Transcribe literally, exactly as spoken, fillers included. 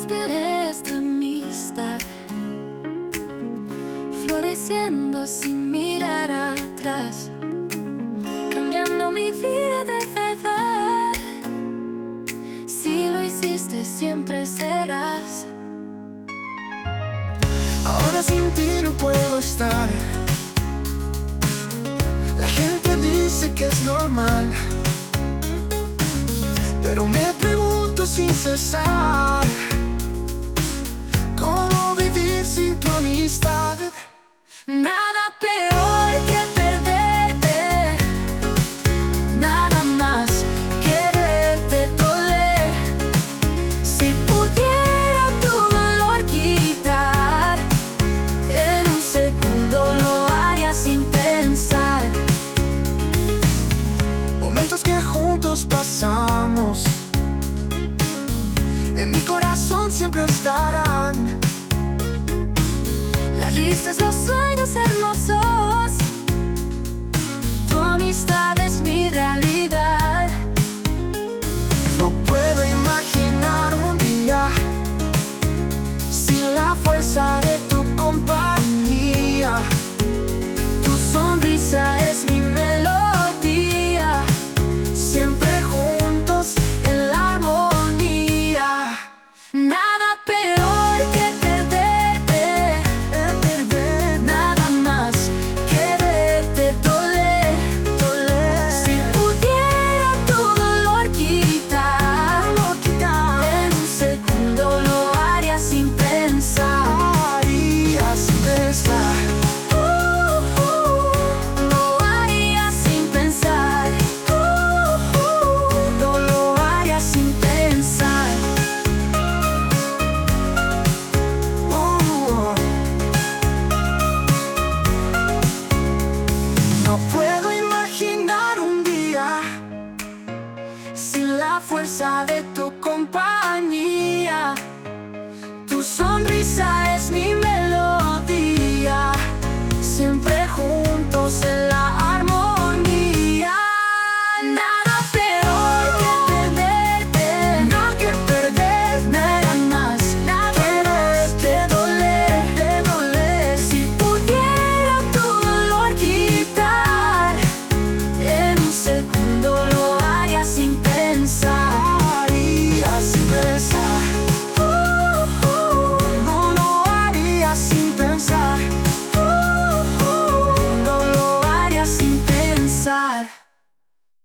veré esta amistad floreciendo sin mirar atrás, cambiando mi vida de verdad. Si lo hiciste, siempre serás. Ahora sin ti no puedo estar. La gente dice que es normal, pero me pregunto sin cesar, ¿cómo vivir sin tu amistad? Nada peor que perderte, nada más quererte doler. Si pudiera tu dolor quitar, en un segundo lo haría sin pensar. Momentos que juntos pasamos, en mi corazón siempre estarán. La lista es los sueños hermosos, tu amistad es mi realidad. No puedo imaginar un día sin la fuerza de tu compañía. Tu sonrisa es mi melodía, Siempre juntos en la armonía. nada peor que perderte, Perder, nada más quererte doler. doler, Si pudiera tu dolor quitar, no quitar, en un segundo lo haría sin pensar. haría sin pensar. Uh, uh, lo haría sin pensar. Uh, uh, No lo haría sin pensar. Oh. No puedo imaginar un día sin la fuerza de tu compañía. Tu sonrisa es mi melodía, siempre juntos en